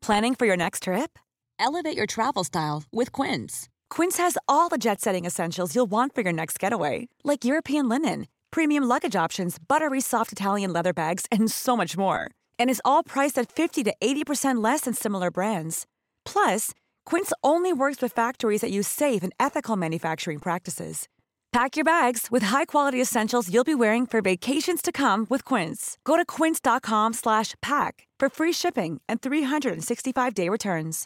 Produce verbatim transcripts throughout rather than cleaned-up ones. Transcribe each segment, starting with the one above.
Planning for your next trip? Elevate your travel style with Quince. Quince has all the jet-setting essentials you'll want for your next getaway, like European linen, premium luggage options, buttery soft Italian leather bags, and so much more. And is all priced at fifty to eighty percent less than similar brands. Plus, Quince only works with factories that use safe and ethical manufacturing practices. Pack your bags with high-quality essentials you'll be wearing for vacations to come with Quince. Go to quince.com slash pack for free shipping and three sixty-five day returns.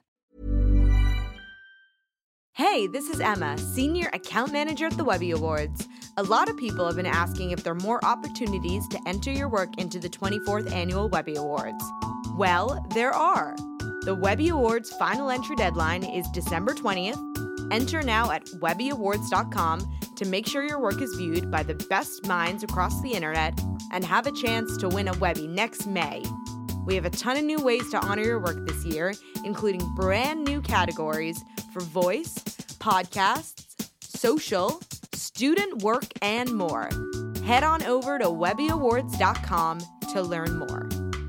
Hey, this is Emma, Senior Account Manager at the Webby Awards. A lot of people have been asking if there are more opportunities to enter your work into the twenty-fourth Annual Webby Awards. Well, there are. The Webby Awards final entry deadline is December twentieth. Enter now at webby awards dot com to make sure your work is viewed by the best minds across the internet and have a chance to win a Webby next May. We have a ton of new ways to honor your work this year, including brand new categories for voice, podcasts, social, student work, and more. Head on over to webby awards dot com to learn more.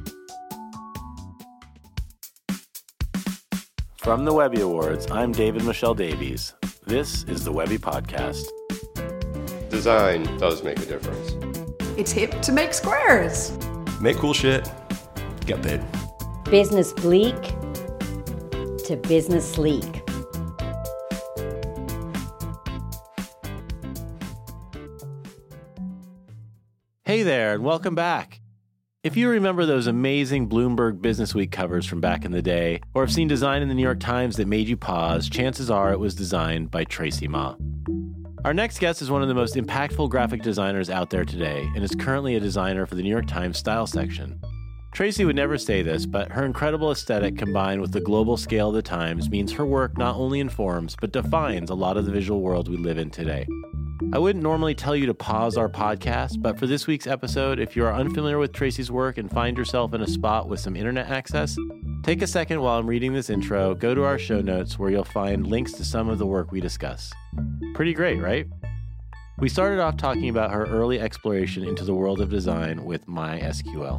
From the Webby Awards, I'm David Michelle Davies. This is the Webby Podcast. Design does make a difference. It's hip to make squares. Make cool shit. Get paid. Business bleak to business sleek. Hey there, and welcome back. If you remember those amazing Bloomberg Businessweek covers from back in the day, or have seen design in the New York Times that made you pause, chances are it was designed by Tracy Ma. Our next guest is one of the most impactful graphic designers out there today, and is currently a designer for the New York Times style section. Tracy would never say this, but her incredible aesthetic combined with the global scale of the Times means her work not only informs, but defines a lot of the visual world we live in today. I wouldn't normally tell you to pause our podcast, but for this week's episode, if you are unfamiliar with Tracy's work and find yourself in a spot with some internet access, take a second while I'm reading this intro, go to our show notes where you'll find links to some of the work we discuss. Pretty great, right? We started off talking about her early exploration into the world of design with MySQL.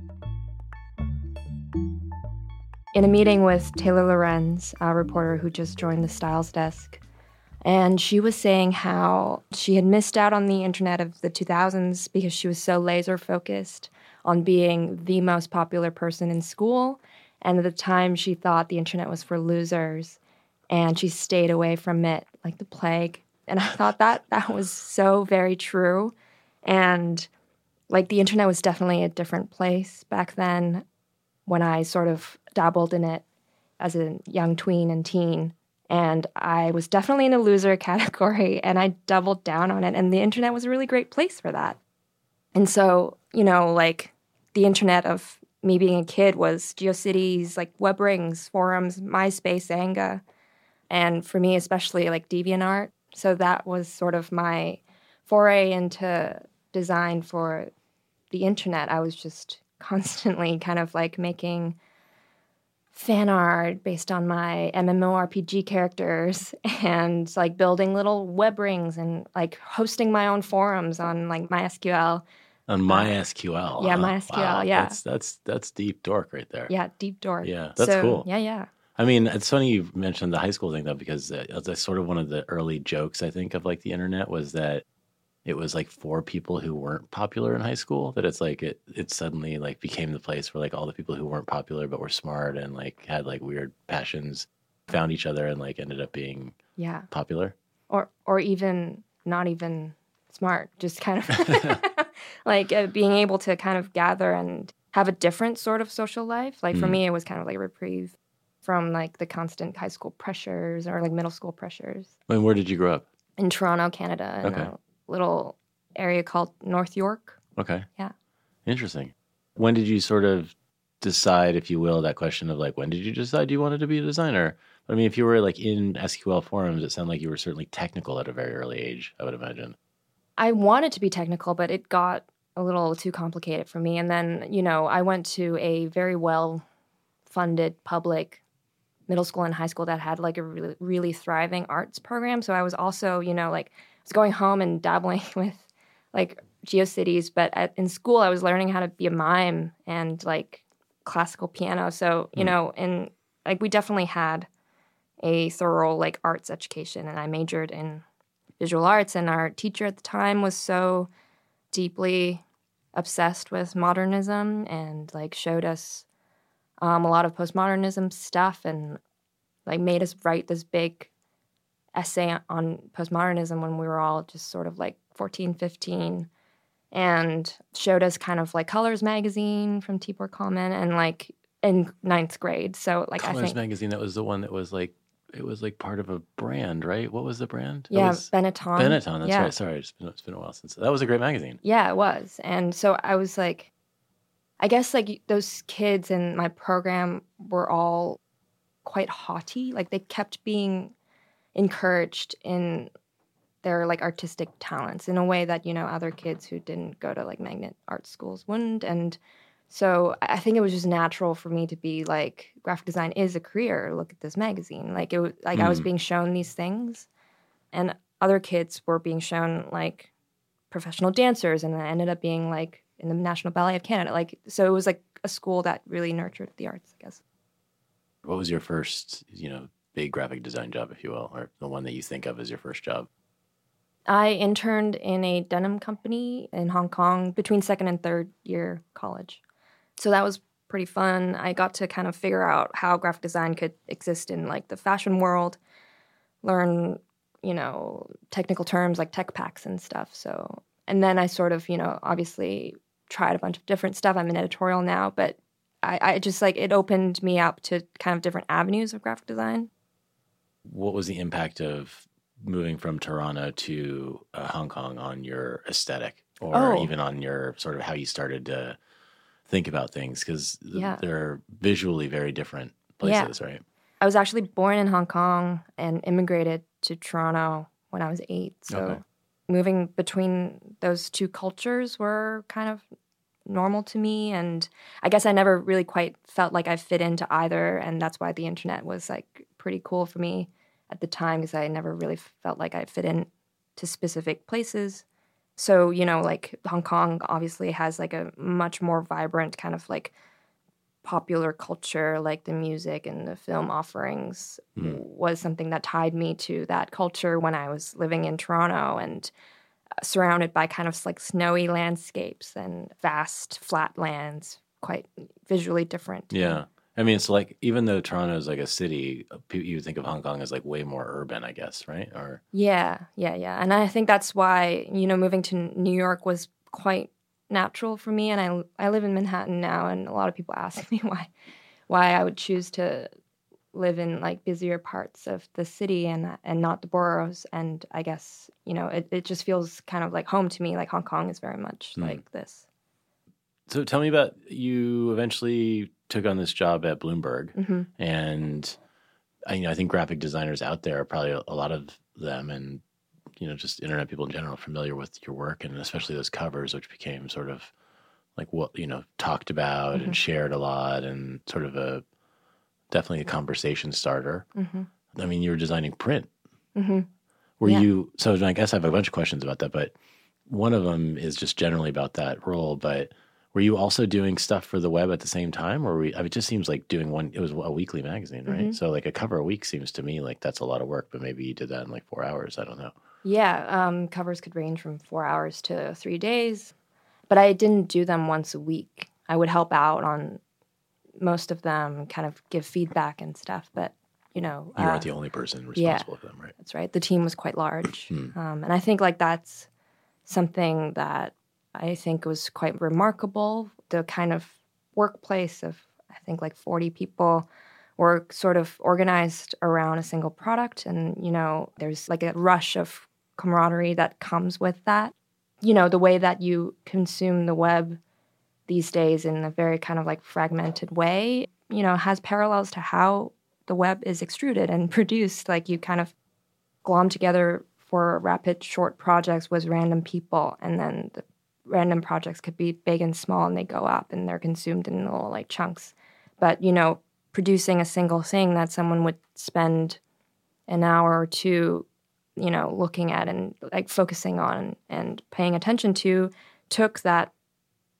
In a meeting with Taylor Lorenz, a reporter who just joined the Styles desk, and she was saying how she had missed out on the internet of the two thousands because she was so laser focused on being the most popular person in school. And at the time, she thought the internet was for losers, and she stayed away from it like the plague. And I thought that that was so very true. And like the internet was definitely a different place back then when I sort of dabbled in it as a young tween and teen. And I was definitely in a loser category, and I doubled down on it. And the internet was a really great place for that. And so, you know, like the internet of me being a kid was GeoCities, like WebRings, forums, MySpace, Anga, and for me especially like DeviantArt. So that was sort of my foray into design for the internet. I was just constantly kind of like making fan art based on my MMORPG characters and like building little web rings and like hosting my own forums on like MySQL. On MySQL. Uh, yeah, huh? MySQL, wow. yeah. That's, that's, that's deep dork right there. Yeah, deep dork. Yeah, that's so, cool. Yeah, yeah. I mean, it's funny you mentioned the high school thing, though, because uh, that's sort of one of the early jokes, I think, of like the internet was that it was like for people who weren't popular in high school, that it's like it it suddenly like became the place where like all the people who weren't popular but were smart and like had like weird passions found each other and like ended up being yeah popular. Or or even not even smart, just kind of like uh, being able to kind of gather and have a different sort of social life. Like for Mm. me, it was kind of like a reprieve from like the constant high school pressures or like middle school pressures. I mean, where did you grow up? In Toronto, Canada, in Okay. a little area called North York. Okay. Yeah. Interesting. When did you sort of decide, if you will, that question of like, when did you decide you wanted to be a designer? I mean, if you were like in S Q L forums, it sounded like you were certainly technical at a very early age, I would imagine. I wanted to be technical, but it got a little too complicated for me. And then, you know, I went to a very well-funded public middle school and high school that had like a really, really thriving arts program. So I was also, you know, like I was going home and dabbling with like GeoCities, but at, in school I was learning how to be a mime and like classical piano. So, you Mm. know, and like we definitely had a thorough like arts education, and I majored in visual arts, and our teacher at the time was so deeply obsessed with modernism and like showed us um, a lot of postmodernism stuff and like made us write this big essay on postmodernism when we were all just sort of like fourteen, fifteen, and showed us kind of like Colors magazine from Tibor Kalman and like in ninth grade. So like Colors I think magazine, that was the one that was like, it was like part of a brand, right? What was the brand? That yeah, was Benetton. Benetton, that's yeah. right. Sorry, it's been, it's been a while since. That was a great magazine. Yeah, it was. And so I was like, I guess like those kids in my program were all quite haughty. Like they kept being encouraged in their like artistic talents in a way that, you know, other kids who didn't go to like magnet art schools wouldn't. And so I think it was just natural for me to be like, graphic design is a career. Look at this magazine. Like it was like mm. I was being shown these things, and other kids were being shown like professional dancers, and I ended up being like in the National Ballet of Canada. Like so it was like a school that really nurtured the arts, I guess. What was your first, you know, big graphic design job, if you will, or the one that you think of as your first job? I interned in a denim company in Hong Kong between second and third year college. So that was pretty fun. I got to kind of figure out how graphic design could exist in like the fashion world, learn, you know, technical terms like tech packs and stuff. So, and then I sort of, you know, obviously tried a bunch of different stuff. I'm in editorial now, but I, I just like, it opened me up to kind of different avenues of graphic design. What was the impact of moving from Toronto to uh, Hong Kong on your aesthetic, or oh. even on your sort of how you started to think about things? Because yeah. they're visually very different places, yeah. right? I was actually born in Hong Kong and immigrated to Toronto when I was eight. So okay. moving between those two cultures were kind of normal to me. And I guess I never really quite felt like I fit into either. And that's why the internet was like pretty cool for me at the time, because I never really felt like I fit in to specific places. So, you know, like Hong Kong obviously has like a much more vibrant kind of like popular culture, like the music and the film offerings mm. was something that tied me to that culture when I was living in Toronto and surrounded by kind of like snowy landscapes and vast flat lands, quite visually different. Yeah. I mean, it's like, even though Toronto is like a city, you would think of Hong Kong as like way more urban, I guess, right? Or yeah, yeah, yeah. And I think that's why, you know, moving to New York was quite natural for me. And I I live in Manhattan now, and a lot of people ask me why why I would choose to live in like busier parts of the city and and not the boroughs. And I guess, you know, it, it just feels kind of like home to me. Like Hong Kong is very much mm. like this. So tell me about, you eventually took on this job at Bloomberg, mm-hmm. and I, you know, I think graphic designers out there are probably a, a lot of them, and you know, just internet people in general, familiar with your work, and especially those covers, which became sort of like what, you know, talked about mm-hmm. and shared a lot, and sort of a definitely a conversation starter. Mm-hmm. I mean, you were designing print. Mm-hmm. Were yeah. you? So I guess I have a bunch of questions about that, but one of them is just generally about that role, but. Were you also doing stuff for the web at the same time? Or were we, I mean, it just seems like doing one, it was a weekly magazine, right? Mm-hmm. So like a cover a week seems to me like that's a lot of work, but maybe you did that in like four hours. I don't know. Yeah, um, covers could range from four hours to three days. But I didn't do them once a week. I would help out on most of them, kind of give feedback and stuff. But, you know. You uh, weren't the only person responsible yeah, for them, right? That's right. The team was quite large. Hmm. Um, and I think like that's something that I think was quite remarkable. The kind of workplace of, I think, like forty people were sort of organized around a single product. And, you know, there's like a rush of camaraderie that comes with that. You know, the way that you consume the web these days in a very kind of like fragmented way, you know, has parallels to how the web is extruded and produced. Like you kind of glom together for rapid short projects with random people, and then the random projects could be big and small, and they go up and they're consumed in little like chunks. But, you know, producing a single thing that someone would spend an hour or two, you know, looking at and like focusing on and paying attention to took that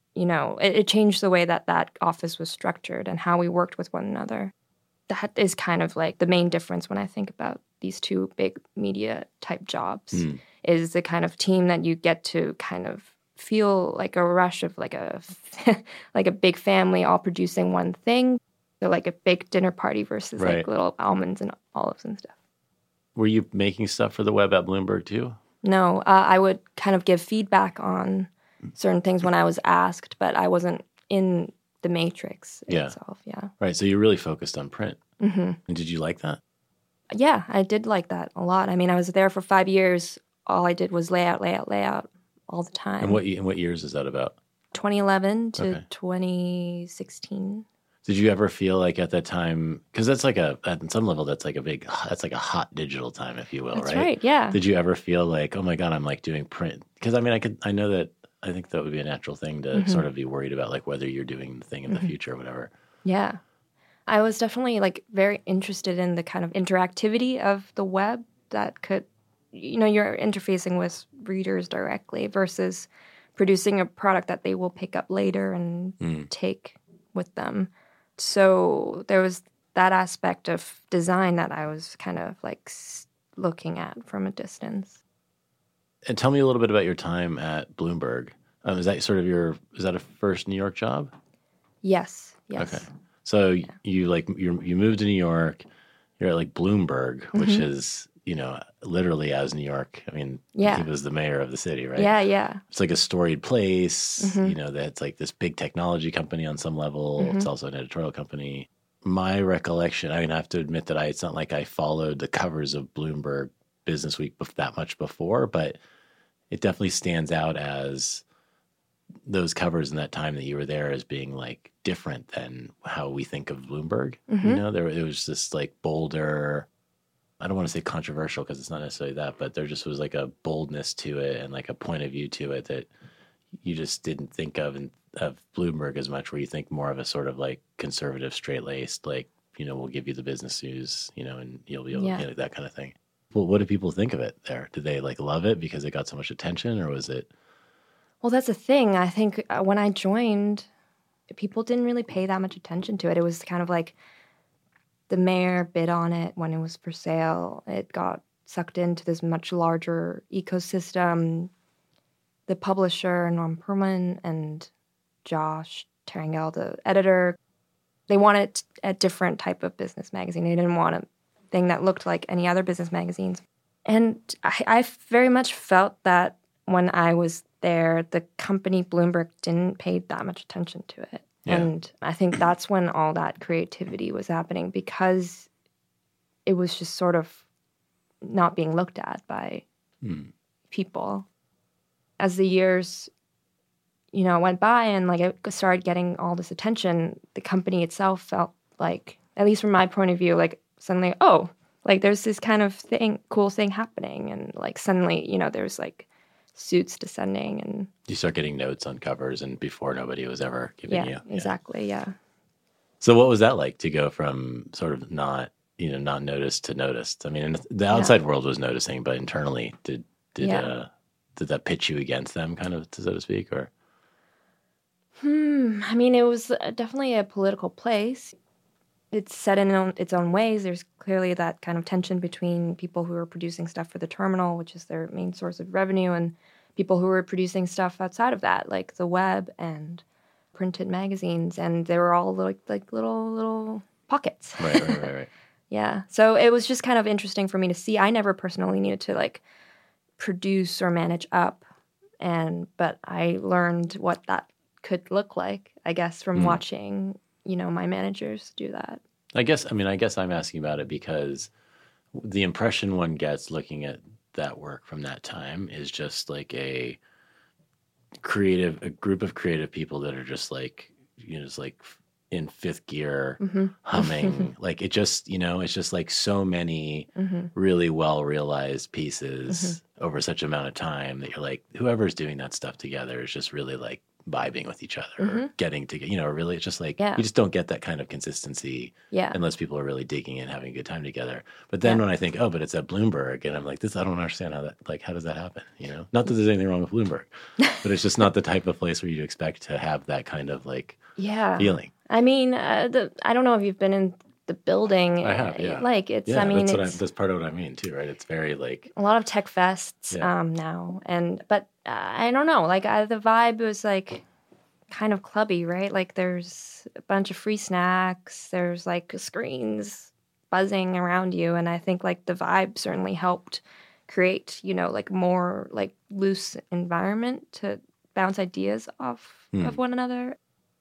you know, it, it changed the way that that office was structured and how we worked with one another. That is kind of like the main difference when I think about these two big media type jobs, mm. is the kind of team that you get to kind of feel like a rush of like a like a big family all producing one thing. So like a big dinner party versus right. like little almonds and olives and stuff. Were you making stuff for the web at Bloomberg too? No, uh, I would kind of give feedback on certain things when I was asked, but I wasn't in the matrix yeah. itself. Yeah. Right. So you really focused on print. Mm-hmm. And did you like that? Yeah, I did like that a lot. I mean, I was there for five years. All I did was layout, layout, layout all the time. And what and what years is that about? twenty eleven to okay. twenty sixteen. Did you ever feel like at that time, because that's like a, at some level, that's like a big, that's like a hot digital time, if you will, that's right? That's right, yeah. Did you ever feel like, oh my God, I'm like doing print? Because I mean, I could, I know that, I think that would be a natural thing to mm-hmm. sort of be worried about, like whether you're doing the thing in mm-hmm. the future or whatever. Yeah. I was definitely like very interested in the kind of interactivity of the web that could, you know, you're interfacing with readers directly versus producing a product that they will pick up later and mm. take with them. So there was that aspect of design that I was kind of like looking at from a distance. And tell me a little bit about your time at Bloomberg. Um, is that sort of your, is that a first New York job? Yes. Yes. Okay. So yeah. you like, you you moved to New York, you're at like Bloomberg, which mm-hmm. is, you know, literally as New York. I mean, yeah. he was the mayor of the city, right? Yeah, yeah. It's like a storied place, mm-hmm. you know, that's like this big technology company on some level. Mm-hmm. It's also an editorial company. My recollection, I mean, I have to admit that I, it's not like I followed the covers of Bloomberg Business Week that much before, but it definitely stands out as those covers in that time that you were there as being like different than how we think of Bloomberg. Mm-hmm. You know, there it was this like bolder, I don't want to say controversial because it's not necessarily that, but there just was like a boldness to it and like a point of view to it that you just didn't think of in, of Bloomberg as much, where you think more of a sort of like conservative, straight-laced, like, you know, we'll give you the business news, you know, and you'll be able yeah. to, you know, that kind of thing. Well, what did people think of it there? Did they like love it because it got so much attention, or was it? Well, that's the thing. I think when I joined, people didn't really pay that much attention to it. It was kind of like the mayor bid on it when it was for sale. It got sucked into this much larger ecosystem. The publisher, Norm Perlman, and Josh Terangel, the editor, they wanted a different type of business magazine. They didn't want a thing that looked like any other business magazines. And I, I very much felt that when I was there, the company Bloomberg didn't pay that much attention to it. Yeah. And I think that's when all that creativity was happening, because it was just sort of not being looked at by mm. people. As the years, you know, went by and like it started getting all this attention, the company itself felt like, at least from my point of view, like suddenly, oh, like there's this kind of thing, cool thing happening. And like suddenly, you know, there's like suits descending, and you start getting notes on covers, and before nobody was ever giving yeah, you. Yeah, exactly. Yeah. So what was that like to go from sort of not, you know, not noticed to noticed? I mean, the outside yeah. world was noticing, but internally, did did yeah. uh, did that pitch you against them, kind of, so to speak, or? Hmm. I mean, it was definitely a political place. It's set in its own ways. There's clearly that kind of tension between people who are producing stuff for the terminal, which is their main source of revenue, and people who are producing stuff outside of that, like the web and printed magazines. And they were all like like little little pockets. Right, right, right, right. Yeah. So it was just kind of interesting for me to see. I never personally needed to like produce or manage up, and but I learned what that could look like, I guess, from mm. watching, you know, my managers do that. I guess, I mean, I guess I'm asking about it because the impression one gets looking at that work from that time is just like a creative, a group of creative people that are just like, you know, just like in fifth gear, mm-hmm. humming. Like it just, you know, it's just like so many mm-hmm. really well realized pieces mm-hmm. over such amount of time that you're like, whoever's doing that stuff together is just really like vibing with each other, Mm-hmm. or getting together, you know, really it's just like, Yeah. you just don't get that kind of consistency Yeah. unless people are really digging in, having a good time together. But then Yeah. when I think, oh, but it's at Bloomberg, and I'm like, this, I don't understand how that, like, how does that happen? You know, not that there's anything wrong with Bloomberg, but it's just not the type of place where you expect to have that kind of like Yeah. feeling. I mean, uh, the, I don't know if you've been in the building. I have, yeah. Like, it's, Yeah, I mean, that's, what I, it's that's part of what I mean too, right? It's very like, a lot of tech fests Yeah. um, now. And, but uh, I don't know, like, I, the vibe was like kind of clubby, right? Like, there's a bunch of free snacks, there's like screens buzzing around you. And I think like the vibe certainly helped create, you know, like more like loose environment to bounce ideas off Hmm. of one another.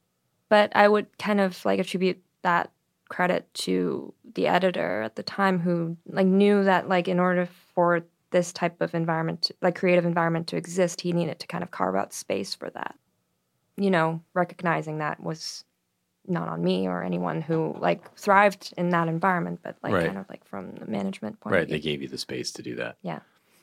But I would kind of like attribute that credit to the editor at the time, who like knew that like in order for this type of environment, like creative environment to exist, he needed to kind of carve out space for that. You know, recognizing that was not on me or anyone who like thrived in that environment, but like Right. kind of like from the management point right, of they view. gave you the space to do that. Yeah.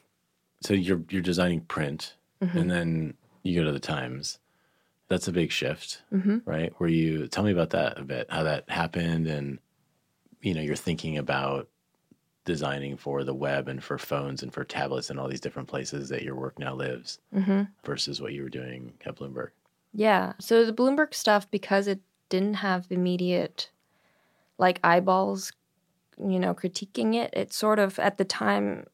So you're you're designing print, Mhm. and then you go to the Times. That's a big shift, Mhm. right? Where you tell me about that a bit, how that happened, and you know, you're thinking about designing for the web and for phones and for tablets and all these different places that your work now lives, Mhm. versus what you were doing at Bloomberg. Yeah. So the Bloomberg stuff, because it didn't have immediate like eyeballs, you know, critiquing it, it sort of at the time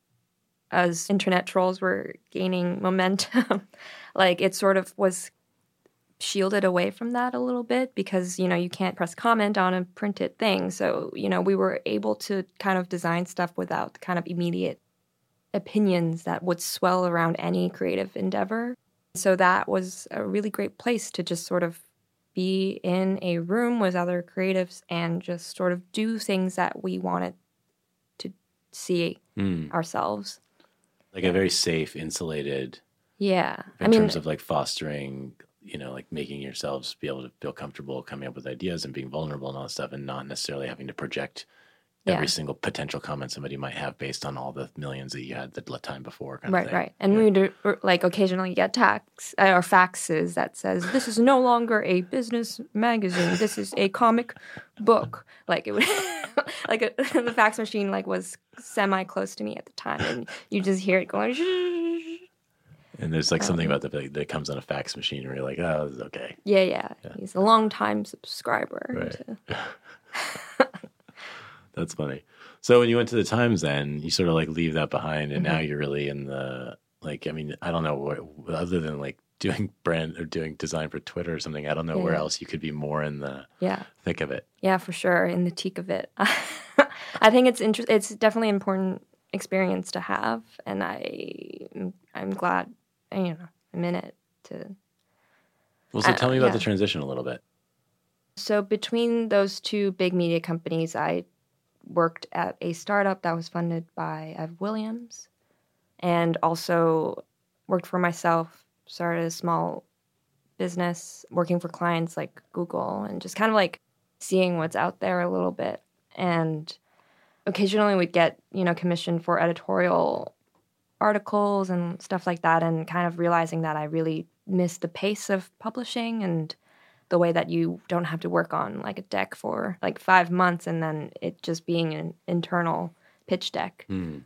as internet trolls were gaining momentum, like it sort of was shielded away from that a little bit because, you know, you can't press comment on a printed thing. So, you know, we were able to kind of design stuff without kind of immediate opinions that would swell around any creative endeavor. So that was a really great place to just sort of be in a room with other creatives and just sort of do things that we wanted to see Mm. ourselves. Like a very safe, insulated, Yeah. in I mean, terms of like fostering, you know, like making yourselves be able to feel comfortable coming up with ideas and being vulnerable and all that stuff, and not necessarily having to project every Yeah. single potential comment somebody might have based on all the millions that you had the time before. Kind right, of thing. right. And Yeah. we would uh, like occasionally get tax uh, or faxes that says, this is no longer a business magazine. This is a comic book. Like it would, like a, the fax machine like was semi close to me at the time. And you just hear it going, And there's like something Um, about that that comes on a fax machine where you're like, oh, this is okay. yeah, yeah, Yeah. he's a long time subscriber. Right. to- That's funny. So when you went to the Times, then you sort of like leave that behind, and Mm-hmm. now you're really in the like. I mean, I don't know what other than like doing brand or doing design for Twitter or something. I don't know where Yeah. else you could be more in the yeah. thick of it. Yeah, for sure. In the teak of it, I think it's inter- It's definitely an important experience to have, and I, I'm glad, you know, I'm in it. To Well, so Uh, tell me about yeah. the transition a little bit. so between those two big media companies, I worked at a startup that was funded by Ev Williams, and also worked for myself. Started a small business, working for clients like Google, and just kind of like seeing what's out there a little bit. And occasionally we'd get, you know, commissioned for editorial articles and stuff like that, and kind of realizing that I really missed the pace of publishing and the way that you don't have to work on like a deck for like five months and then it just being an internal pitch deck. Mm.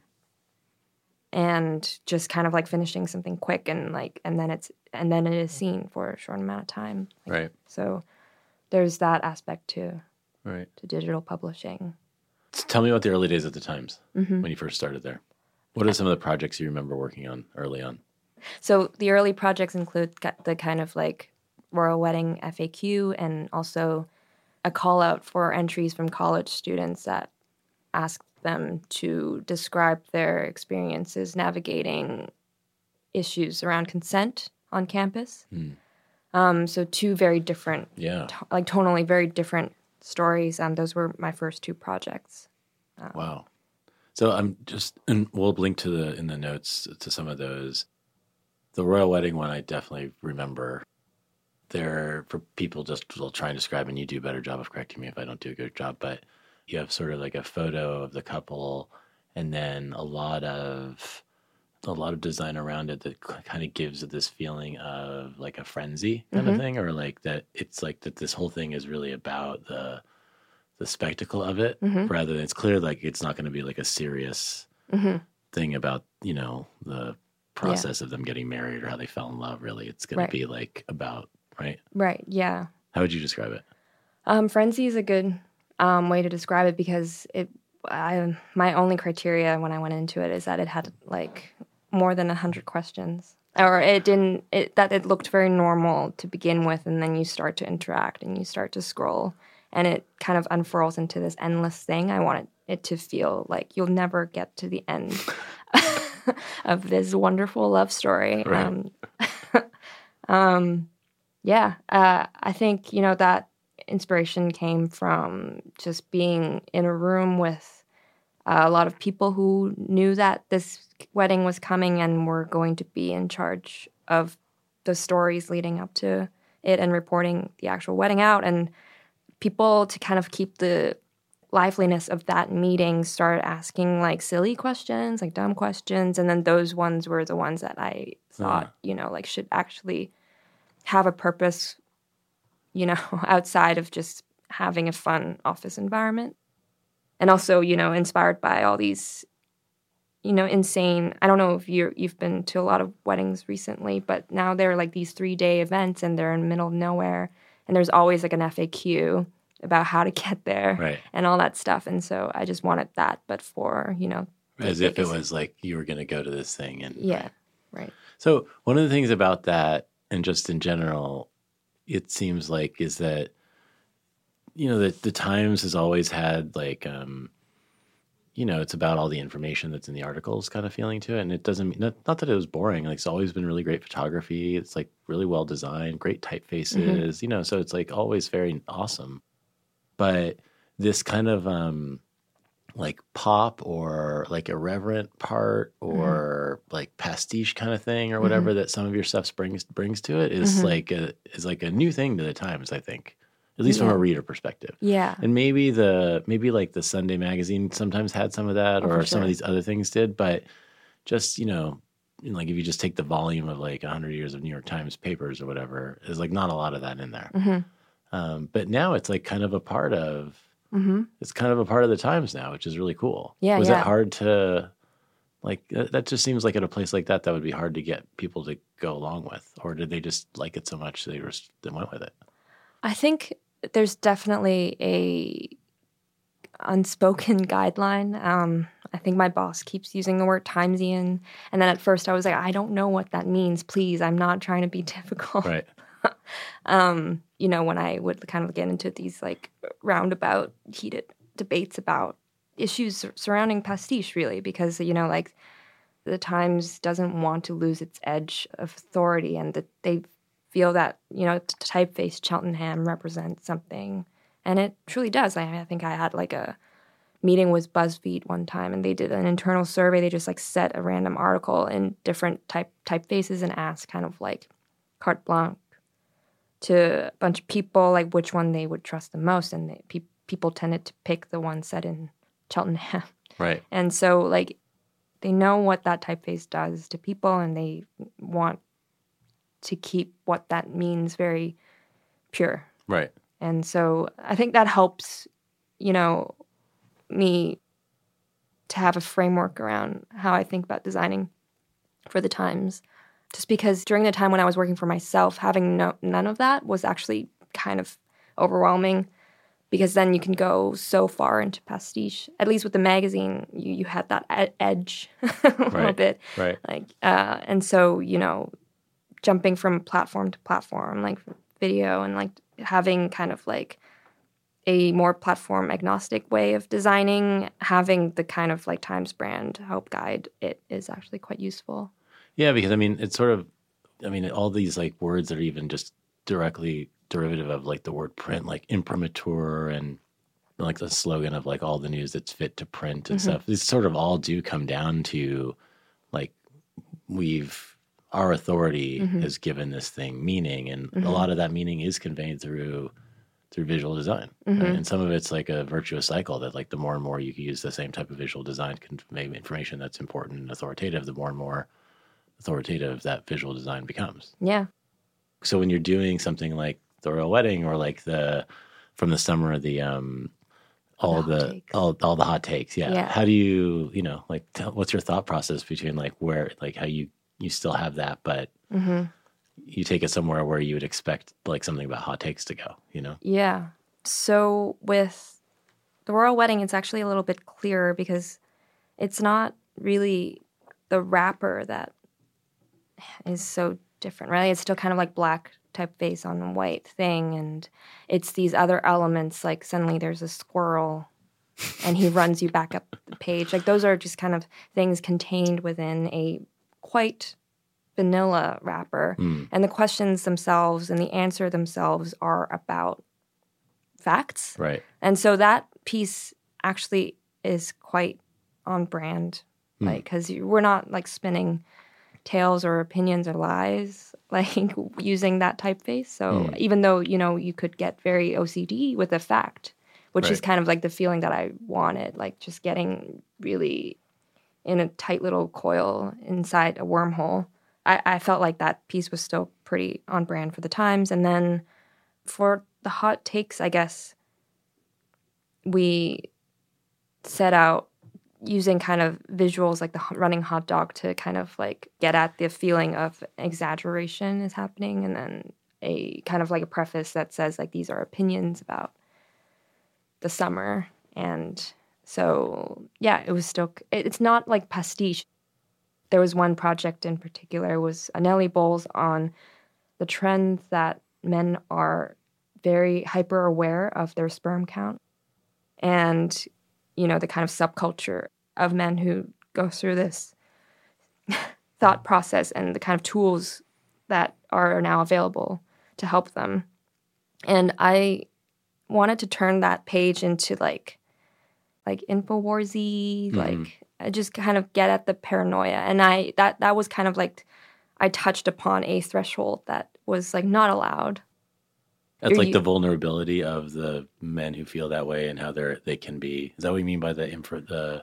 And just kind of like finishing something quick and like and then it's and then it is seen for a short amount of time. Right. So there's that aspect to Right. to digital publishing. So tell me about the early days at the Times Mhm. when you first started there. What are some of the projects you remember working on early on? So the early projects include ki- the kind of like royal wedding F A Q and also a call out for entries from college students that asked them to describe their experiences navigating issues around consent on campus. Hmm. Um, so two very different, Yeah. to- like tonally very different stories. Um, those were my first two projects. Wow. So I'm just, and we'll link to the in the notes to some of those. The royal wedding one, I definitely remember. There for people just will try and describe, and you do a better job of correcting me if I don't do a good job. But you have sort of like a photo of the couple, and then a lot of a lot of design around it that kind of gives it this feeling of like a frenzy kind Mhm. of thing, or like that it's like that this whole thing is really about the the spectacle of it, Mhm. rather than it's clear like it's not going to be like a serious Mhm. thing about, you know, the process of them getting married or how they fell in love. Really, it's going Right. to be like about, right? Right. Yeah. How would you describe it? Um, frenzy is a good um, way to describe it because it. I, my only criteria when I went into it is that it had like more than a hundred questions, or it didn't. It that it looked very normal to begin with, and then you start to interact and you start to scroll, and it kind of unfurls into this endless thing. I wanted it to feel like you'll never get to the end of this wonderful love story. Right. Um, um, yeah, uh, I think you know that inspiration came from just being in a room with uh, a lot of people who knew that this wedding was coming and were going to be in charge of the stories leading up to it and reporting the actual wedding out. And people, to kind of keep the liveliness of that meeting, started asking like silly questions, like dumb questions. And then those ones were the ones that I thought, you know, like should actually have a purpose, you know, outside of just having a fun office environment. And also, you know, inspired by all these, you know, insane, I don't know if you're, you've been to a lot of weddings recently, but now they're like these three-day events and they're in the middle of nowhere. And there's always like an F A Q about how to get there Right. and all that stuff. And so I just wanted that, but for, you know. As if it was like you were going to go to this thing. And Yeah, right. So one of the things about that, and just in general, it seems like is that, you know, that the Times has always had like, um, you know, it's about all the information that's in the articles kind of feeling to it. And it doesn't mean, not, not that it was boring. Like it's always been really great photography. It's like really well designed, great typefaces, mm-hmm. you know, so it's like always very awesome. But this kind of um, like pop or like irreverent part or mm-hmm. like pastiche kind of thing or whatever mm-hmm. that some of your stuff brings brings to it is mm-hmm. like a is like a new thing to the Times, I think, at least yeah. from a reader perspective. Yeah, and maybe the maybe like the Sunday Magazine sometimes had some of that, oh, or some sure. of these other things did, but just you know, like if you just take the volume of like a hundred years of New York Times papers or whatever, there's like not a lot of that in there. Mm-hmm. Um, but now it's like kind of a part of. Mm-hmm. It's kind of a part of the Times now, which is really cool. Yeah, Was yeah. it hard to, like, that, that just seems like at a place like that, that would be hard to get people to go along with? Or did they just like it so much they just they went with it? I think there's definitely a unspoken guideline. Um, I think my boss keeps using the word Timesian. And then at first I was like, I don't know what that means. Please, I'm not trying to be difficult. Right. um, you know, when I would kind of get into these like roundabout heated debates about issues surrounding pastiche, really, because, you know, like the Times doesn't want to lose its edge of authority and that they feel that, you know, typeface Cheltenham represents something. And it truly does. I, I think I had like a meeting with BuzzFeed one time and they did an internal survey. They just like set a random article in different type typefaces and asked kind of like carte blanche to a bunch of people, like which one they would trust the most. And they, pe- people tended to pick the one set in Cheltenham. Right. And so, like, they know what that typeface does to people, and they want to keep what that means very pure. Right. And so I think that helps, you know, me to have a framework around how I think about designing for the Times. Just because during the time when I was working for myself, having no, none of that was actually kind of overwhelming because then you can go so far into pastiche. At least with the magazine, you, you had that ed- edge a right. little bit. Right. Like, uh, and so, you know, jumping from platform to platform, like video and like having kind of like a more platform agnostic way of designing, having the kind of like Times brand help guide it is actually quite useful. Yeah, because I mean, it's sort of, I mean, all these like words that are even just directly derivative of like the word print, like imprimatur and like the slogan of like all the news that's fit to print and mm-hmm. stuff. These sort of all do come down to like we've, our authority mm-hmm. has given this thing meaning. And mm-hmm. a lot of that meaning is conveyed through through visual design. Mm-hmm. Right? And some of it's like a virtuous cycle that like the more and more you can use the same type of visual design to convey information that's important and authoritative, the more and more authoritative that visual design becomes. Yeah. So when you're doing something like the royal wedding or like the from the summer the um all the, the all all the hot takes, yeah. yeah. How do you you know like tell, what's your thought process between like where like how you you still have that but mm-hmm. you take it somewhere where you would expect like something about hot takes to go, you know? Yeah. So with the royal wedding, it's actually a little bit clearer because it's not really the wrapper that is so different, right? It's still kind of like black typeface on white thing, and it's these other elements, like suddenly there's a squirrel and he runs you back up the page. Like those are just kind of things contained within a quite vanilla wrapper. Mm. And the questions themselves and the answer themselves are about facts. Right. And so that piece actually is quite on brand, Mm. like, because we're not like spinning tales or opinions or lies, like using that typeface. So Mm. even though, you know, you could get very O C D with a fact, which Right. is kind of like the feeling that I wanted, like just getting really in a tight little coil inside a wormhole. I, I felt like that piece was still pretty on brand for the times. And then for the hot takes, I guess we set out using kind of visuals like the running hot dog to kind of like get at the feeling of exaggeration is happening, and then a kind of like a preface that says like these are opinions about the summer. And so yeah, it was still, it's not like pastiche. There was one project in particular, was Nelly Bowles on the trend that men are very hyper aware of their sperm count, and you know, the kind of subculture of men who go through this thought process and the kind of tools that are now available to help them. And I wanted to turn that page into like like InfoWarsy, mm-hmm. like I just kind of get at the paranoia. And I that that was kind of like I touched upon a threshold that was like not allowed. That's You're, like you, the vulnerability of the men who feel that way and how they're they can be. Is that what you mean by the infra, the?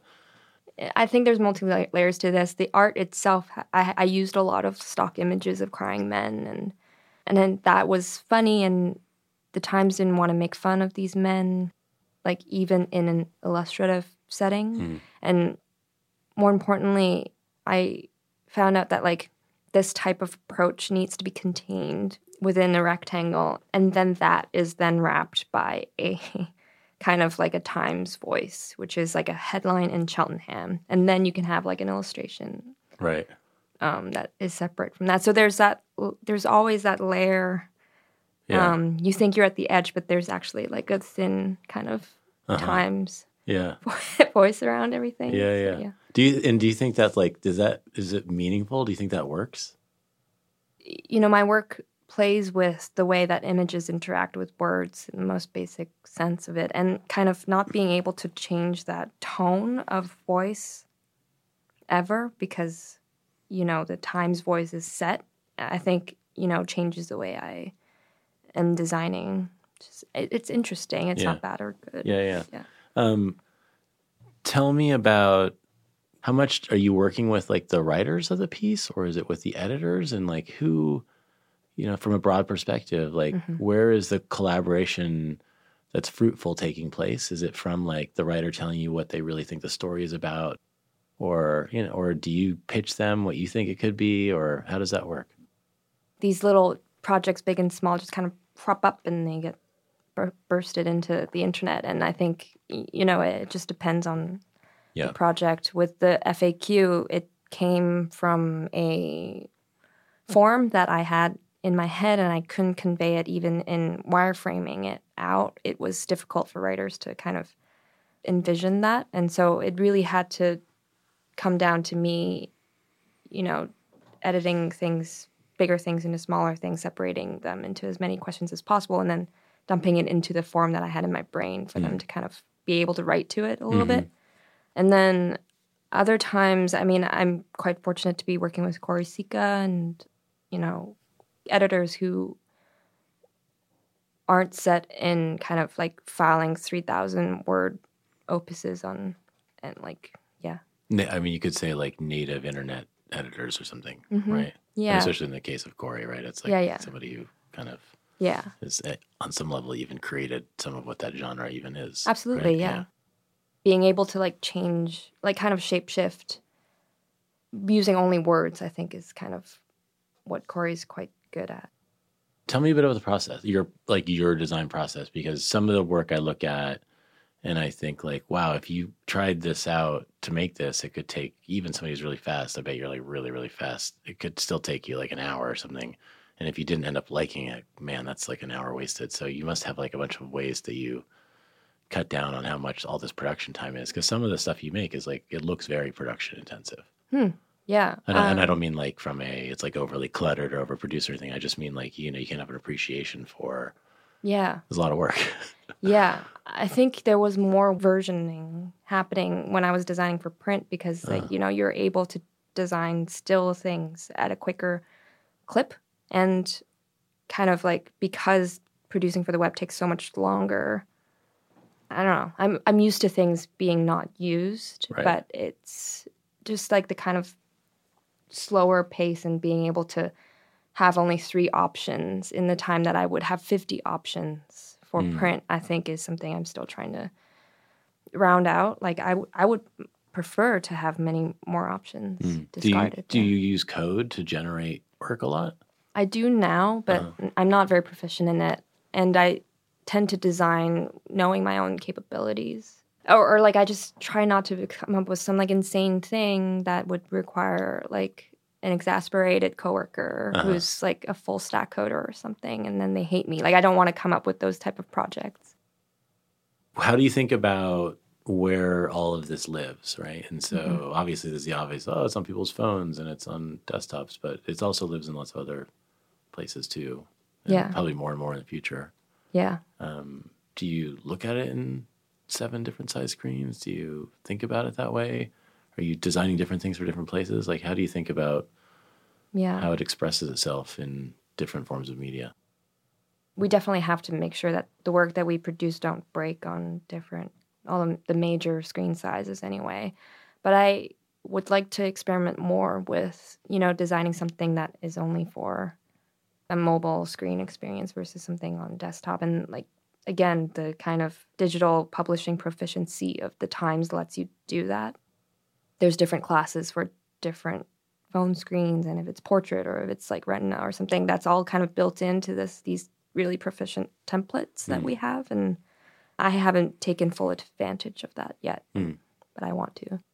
I think there's multiple layers to this. The art itself, I, I used a lot of stock images of crying men, and and then that was funny. And the Times didn't want to make fun of these men, like even in an illustrative setting. Mm. And more importantly, I found out that like this type of approach needs to be contained within a rectangle, and then that is then wrapped by a kind of like a Times voice, which is like a headline in Cheltenham, and then you can have like an illustration, right, um, that is separate from that. So there's that. There's always that layer. Yeah. Um, you think you're at the edge, but there's actually like a thin kind of uh-huh. Times yeah voice around everything. Yeah, so, yeah, yeah. Do you and do you think that like does that is it meaningful? Do you think that works? You know, my work plays with the way that images interact with words in the most basic sense of it, and kind of not being able to change that tone of voice ever because, you know, the Times voice is set, I think, you know, changes the way I am designing. Just, it, it's interesting. It's yeah. not bad or good. Yeah, yeah. yeah. Um, tell me about how much are you working with like the writers of the piece, or is it with the editors, and like who, you know, from a broad perspective, like mm-hmm. where is the collaboration that's fruitful taking place? Is it from like the writer telling you what they really think the story is about, or, you know, or do you pitch them what you think it could be, or how does that work? These little projects, big and small, just kind of prop up and they get bur- bursted into the internet. And I think, you know, it just depends on yeah. the project. With the F A Q, it came from a form that I had in my head, and I couldn't convey it even in wireframing it out. It was difficult for writers to kind of envision that. And so it really had to come down to me, you know, editing things, bigger things into smaller things, separating them into as many questions as possible, and then dumping it into the form that I had in my brain for mm. them to kind of be able to write to it a little mm-hmm. bit. And then other times, I mean, I'm quite fortunate to be working with Corey Sika and, you know, editors who aren't set in kind of like filing three thousand word opuses on, and like, yeah. I mean, you could say like native internet editors or something, mm-hmm. right? Yeah. And especially in the case of Corey, right? It's like yeah, yeah. somebody who kind of yeah. is on some level even created some of what that genre even is. Absolutely, right? yeah. yeah. Being able to like change, like kind of shapeshift using only words, I think is kind of what Corey's quite good at. Tell me a bit about the process, your like your design process, because some of the work I look at and I think like, wow, if you tried this out to make this, it could take even somebody who's really fast. I bet you're like really, really fast. It could still take you like an hour or something. And if you didn't end up liking it, man, that's like an hour wasted. So you must have like a bunch of ways that you cut down on how much all this production time is. Because some of the stuff you make is like, it looks very production intensive. Hmm. Yeah. And, um, I, and I um, don't mean like from a, it's like overly cluttered or overproduced or anything. I just mean like, you know, you can have an appreciation for, yeah. there's a lot of work. Yeah. I think there was more versioning happening when I was designing for print because like, uh. you know, you're able to design still things at a quicker clip. And kind of like because producing for the web takes so much longer, I don't know. I'm I'm used to things being not used, right. But it's just like the kind of slower pace and being able to have only three options in the time that I would have fifty options for mm. print, I think is something I'm still trying to round out. Like I, w- I would prefer to have many more options mm. discarded. Do you, do you use code to generate work a lot? I do now, but uh-huh. I'm not very proficient in it. And I tend to design knowing my own capabilities. Or, or like I just try not to come up with some like insane thing that would require like an exasperated coworker uh-huh. who's like a full stack coder or something, and then they hate me. Like I don't want to come up with those type of projects. How do you think about where all of this lives, right? And so mm-hmm. obviously there's the obvious, oh, it's on people's phones and it's on desktops, but it also lives in lots of other places too. And yeah. probably more and more in the future. Yeah. Um, do you look at it in seven different size screens? Do you think about it that way? Are you designing different things for different places? Like, how do you think about yeah. how it expresses itself in different forms of media? We definitely have to make sure that the work that we produce don't break on different, all the major screen sizes anyway. But I would like to experiment more with, you know, designing something that is only for a mobile screen experience versus something on desktop. And like, again, the kind of digital publishing proficiency of the Times lets you do that. There's different classes for different phone screens, and if it's portrait or if it's like retina or something, that's all kind of built into this these really proficient templates that mm. we have. And I haven't taken full advantage of that yet, mm. but I want to.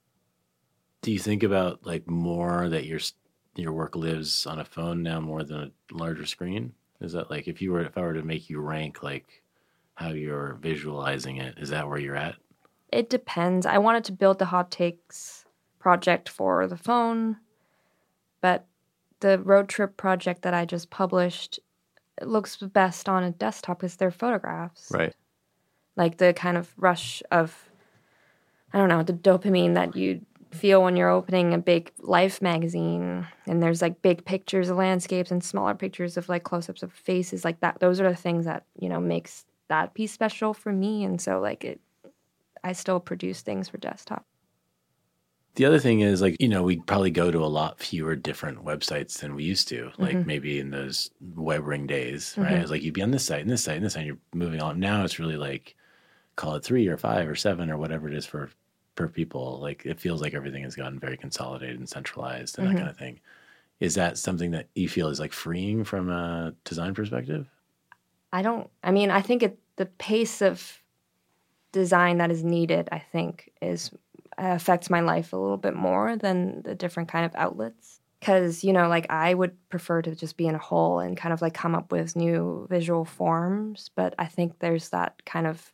Do you think about like more that your your work lives on a phone now more than a larger screen? Is that like if you were if I were to make you rank like how you're visualizing it, is that where you're at? It depends. I wanted to build the Hot Takes project for the phone, but the road trip project that I just published it looks best on a desktop because they're photographs. Right. Like the kind of rush of, I don't know, the dopamine that you feel when you're opening a big Life magazine and there's like big pictures of landscapes and smaller pictures of like close-ups of faces like that. Those are the things that, you know, makes that piece special for me. And so like it, I still produce things for desktop. The other thing is like, you know, we probably go to a lot fewer different websites than we used to, like mm-hmm. maybe in those web ring days, right? Mm-hmm. It's like you'd be on this site and this site and this site, and you're moving on. Now it's really like, call it three or five or seven or whatever it is for per people. Like it feels like everything has gotten very consolidated and centralized and mm-hmm. that kind of thing. Is that something that you feel is like freeing from a design perspective? I don't, I mean, I think it, the pace of design that is needed, I think, is affects my life a little bit more than the different kind of outlets. Because, you know, like I would prefer to just be in a hole and kind of like come up with new visual forms. But I think there's that kind of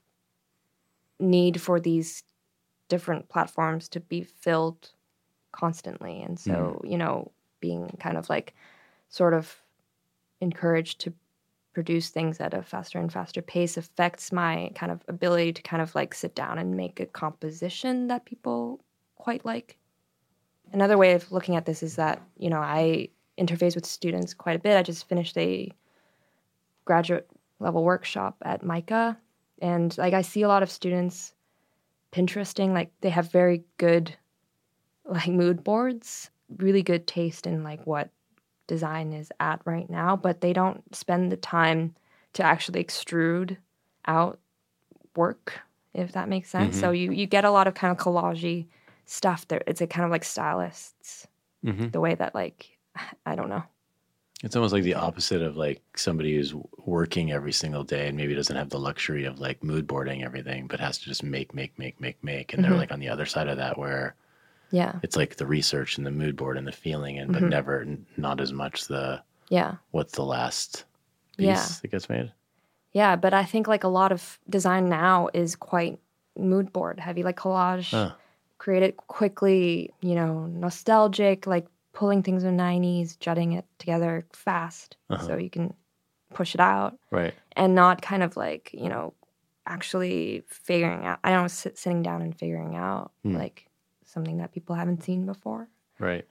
need for these different platforms to be filled constantly. And so, mm. you know, being kind of like sort of encouraged to produce things at a faster and faster pace affects my kind of ability to kind of like sit down and make a composition that people quite like. Another way of looking at this is that, you know, I interface with students quite a bit. I just finished a graduate level workshop at MICA. And like I see a lot of students Pinteresting, like they have very good like mood boards, really good taste in like what design is at right now, but they don't spend the time to actually extrude out work, if that makes sense. Mm-hmm. So you, you get a lot of kind of collage-y stuff there. It's a kind of like stylists, mm-hmm. the way that like, I don't know. It's almost like the opposite of like somebody who's working every single day and maybe doesn't have the luxury of like mood boarding everything, but has to just make, make, make, make, make. And mm-hmm. they're like on the other side of that where yeah, it's like the research and the mood board and the feeling, and mm-hmm. but never, not as much the yeah. what's the last piece yeah. that gets made. Yeah, but I think like a lot of design now is quite mood board heavy, like collage, huh. created quickly, you know, nostalgic, like pulling things in the nineties, jutting it together fast uh-huh. so you can push it out. Right. And not kind of like, you know, actually figuring out, I don't know, sit, sitting down and figuring out hmm. like something that people haven't seen before. Right.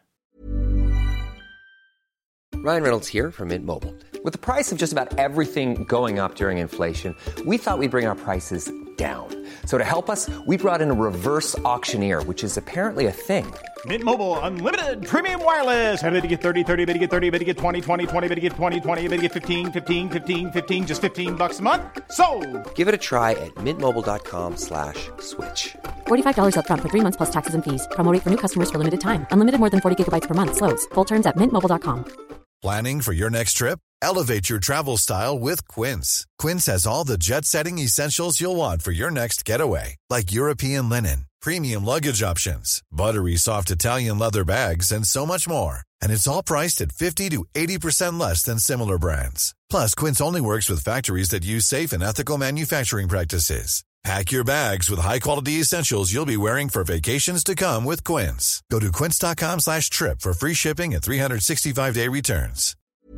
Ryan Reynolds here from Mint Mobile. With the price of just about everything going up during inflation, we thought we'd bring our prices down. So to help us, we brought in a reverse auctioneer, which is apparently a thing. Mint Mobile Unlimited Premium Wireless. How to get thirty, thirty, how to get thirty, how to get twenty, twenty, twenty, how to get twenty, twenty, how to get fifteen, fifteen, fifteen, fifteen, just fifteen bucks a month? Sold! Give it a try at mintmobile.com slash switch. forty-five dollars up front for three months plus taxes and fees. Promo rate for new customers for limited time. Unlimited more than forty gigabytes per month. Slows full terms at mint mobile dot com. Planning for your next trip? Elevate your travel style with Quince. Quince has all the jet-setting essentials you'll want for your next getaway, like European linen, premium luggage options, buttery soft Italian leather bags, and so much more. And it's all priced at fifty to eighty percent less than similar brands. Plus, Quince only works with factories that use safe and ethical manufacturing practices. Pack your bags with high-quality essentials you'll be wearing for vacations to come with Quince. Go to quince.com slash trip for free shipping and three sixty-five day returns.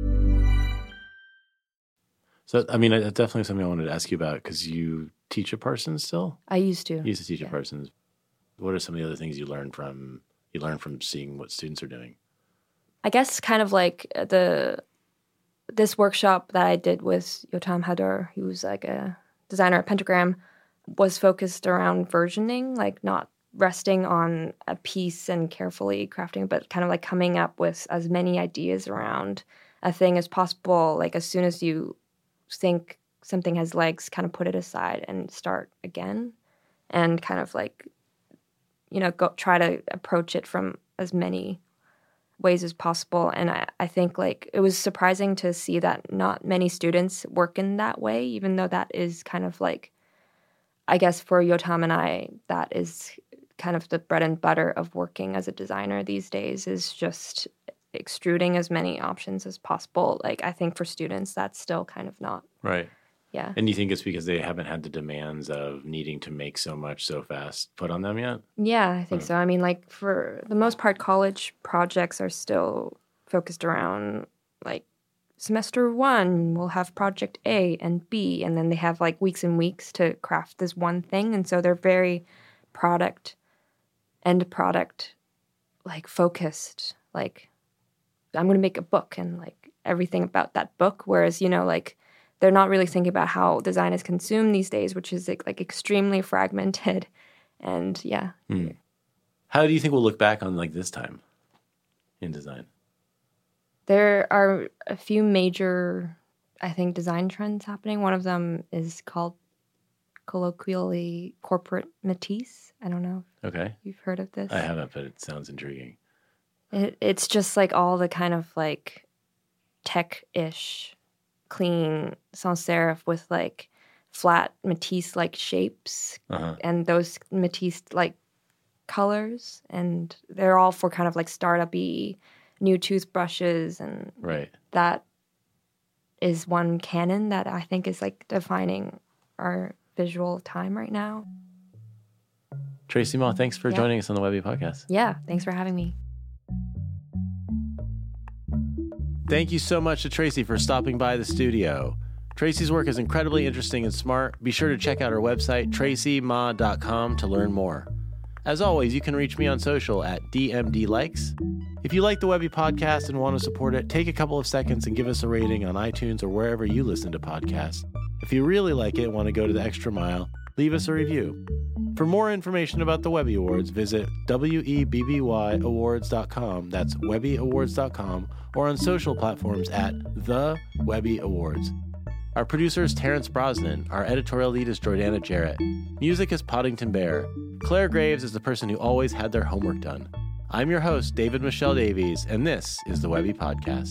So, I mean, that's definitely something I wanted to ask you about because you teach at Parsons still? I used to. You used to teach yeah. at Parsons. What are some of the other things you learned from you learned from seeing what students are doing? I guess kind of like the this workshop that I did with Yotam Hadar, he was like a designer at Pentagram, was focused around versioning, like not resting on a piece and carefully crafting, but kind of like coming up with as many ideas around a thing as possible. Like as soon as you think something has legs, kind of put it aside and start again, and kind of like, you know, go try to approach it from as many ways as possible. And I, I think like it was surprising to see that not many students work in that way, even though that is kind of like, I guess for Yotam and I, that is kind of the bread and butter of working as a designer these days, is just extruding as many options as possible. Like I think for students, that's still kind of not. Right. Yeah. And you think it's because they haven't had the demands of needing to make so much so fast put on them yet? Yeah, I think hmm. so. I mean, like for the most part, college projects are still focused around like semester one, we'll have project A and B, and then they have like weeks and weeks to craft this one thing. And so they're very product, end product, like focused. Like I'm going to make a book and like everything about that book. Whereas, you know, like they're not really thinking about how design is consumed these days, which is like, like extremely fragmented. And yeah. Hmm. How do you think we'll look back on like this time in design? There are a few major, I think, design trends happening. One of them is called colloquially corporate Matisse. I don't know if okay. you've heard of this. I haven't, but it sounds intriguing. It, it's just like all the kind of like tech-ish, clean sans serif with like flat Matisse-like shapes uh-huh. and those Matisse-like colors. And they're all for kind of like startup-y new toothbrushes, and right. that is one canon that I think is like defining our visual time right now. Tracy Ma, thanks for yeah. joining us on the Webby Podcast. Yeah, thanks for having me. Thank you so much to Tracy for stopping by the studio. Tracy's work is incredibly interesting and smart. Be sure to check out her website, tracy ma dot com, to learn more. As always, you can reach me on social at D M D Likes. If you like the Webby Podcast and want to support it, take a couple of seconds and give us a rating on iTunes or wherever you listen to podcasts. If you really like it and want to go to the extra mile, leave us a review. For more information about the Webby Awards, visit W E B B Y awards dot com, that's webby awards dot com, or on social platforms at The Webby Awards. Our producer is Terrence Brosnan. Our editorial lead is Jordana Jarrett. Music is Poddington Bear. Claire Graves is the person who always had their homework done. I'm your host, David Michelle Davies, and this is the Webby Podcast.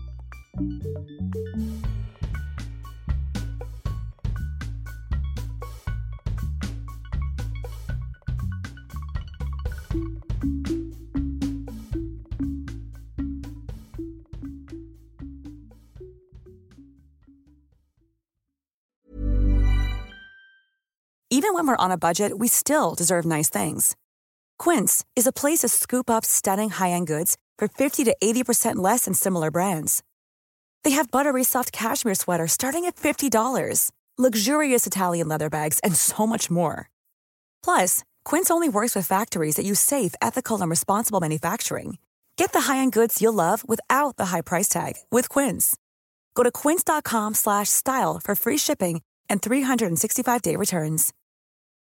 Even when we're on a budget, we still deserve nice things. Quince is a place to scoop up stunning high-end goods for fifty to eighty percent less than similar brands. They have buttery soft cashmere sweaters starting at fifty dollars, luxurious Italian leather bags, and so much more. Plus, Quince only works with factories that use safe, ethical, and responsible manufacturing. Get the high-end goods you'll love without the high price tag with Quince. Go to quince dot com slash style for free shipping and three hundred sixty-five day returns.